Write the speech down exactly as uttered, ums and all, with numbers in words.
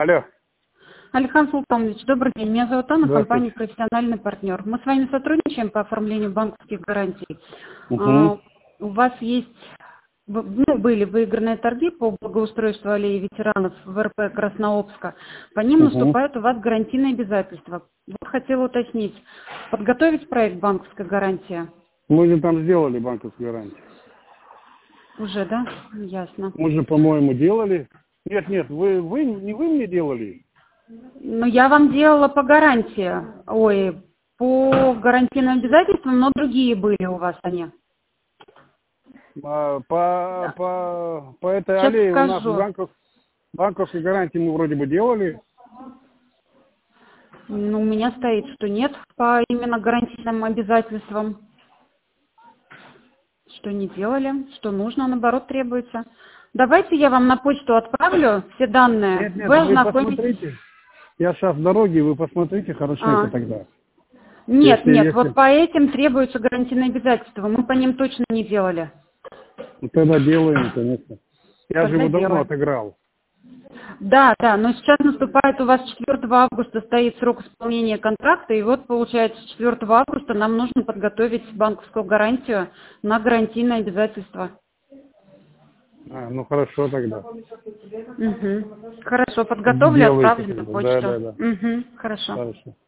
Алло. Александр Султанович, добрый день. Меня зовут Анна, Здравствуйте. компания «Профессиональный партнер». Мы с вами сотрудничаем по оформлению банковских гарантий. Угу. А, у вас есть, в- ну, были выигранные торги по благоустройству аллеи ветеранов в эр пэ Краснообска. По ним Угу. наступают у вас гарантийные обязательства. Вот хотела уточнить, подготовить проект банковской гарантии? Мы же там сделали банковскую гарантию. Уже, да? Ясно. Мы же, по-моему, делали. Нет, нет, вы, вы не вы мне делали. Ну, я вам делала по гарантии. Ой, по гарантийным обязательствам, но другие были у вас они. А, по, Да. по, по этой Сейчас аллее у нас скажу. банков, банковской гарантии мы вроде бы делали. Ну, у меня стоит, что нет по именно гарантийным обязательствам. Что не делали, что нужно, наоборот, требуется. Давайте я вам на почту отправлю все данные. Нет, нет, Вы вы ознакомитесь. посмотрите. Я сейчас в дороге, вы посмотрите хорошенько А. тогда. Нет, Если, нет, вот если, по этим требуются гарантийные обязательства. Мы по ним точно не делали. ну, тогда делаем, конечно. Я же Тогда его давно делаем. отыграл. Да, да, но сейчас наступает у вас четвёртого августа стоит срок исполнения контракта, и вот получается четвёртого августа нам нужно подготовить банковскую гарантию на гарантийные обязательства. А, ну хорошо тогда. Угу. Хорошо, подготовлю, Делайте отправлю на тогда. Да, почту. да, да. Угу. Хорошо. Хорошо.